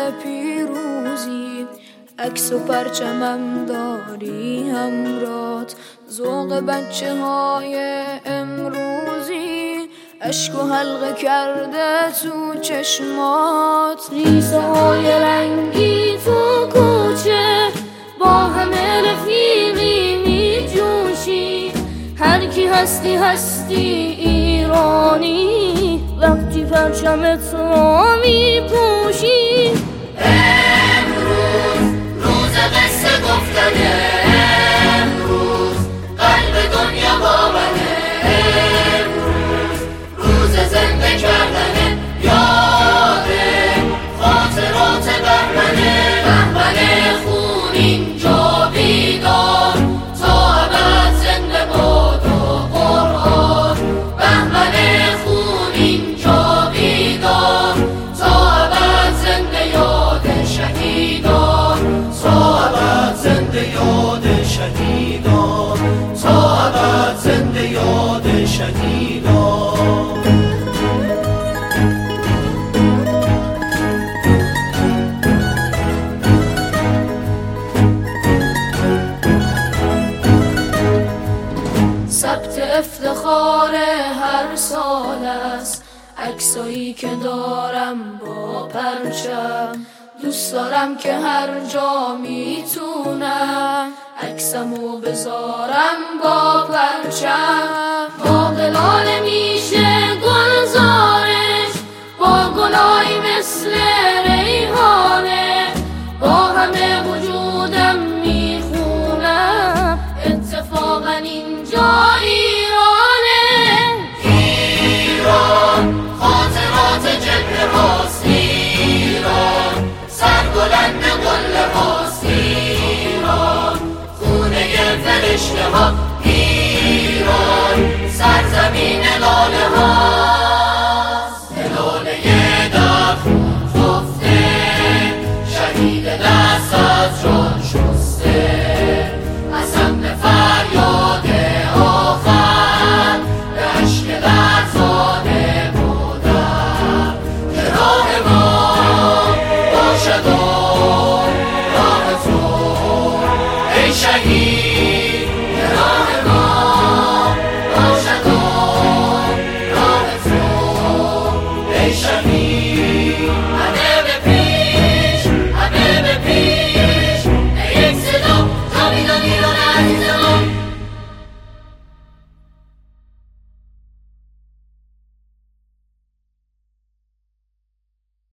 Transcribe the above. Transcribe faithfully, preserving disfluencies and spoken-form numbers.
پیروزی، عکس و پرچمم داری همرات، ذوق بچه های امروزی، عشق و حلقه کرده تو چشمات. ریزه های رنگی تو کوچه با همه رفیقی می جوشی، هر کی هستی هستی ایرانی، وقتی پرچمت را می پوشی. امروز روز قصه گفتنه، امروز قلب دنیا با منه، امروز روز زنده کردنه، یاد خاطرات بهمنه، بهمن خون اینجا بیدار تا ابد زنده باد و قرآن، بهمن خون اینجا بیدار تا ابد زنده یاد شهیدان، تا ابد زنده یاد شهیدان، تا ابد زنده یاد شهیدان. ثبت افتخار هر سال است عکسایی که دارم با پرچم، دوست دارم که هر جا میتونم عکسمو بذارم با پرچم. با دلال میشه گلزارش، با گلای مثل ریحانه، با همه وجودم میخونم اتفاقا اینجا ایرانه. ایران خاطرات جبهه هاست، ایران سربلند قله هاست، ایران خونه فرشته ها، ایران سرزمین لاله ها.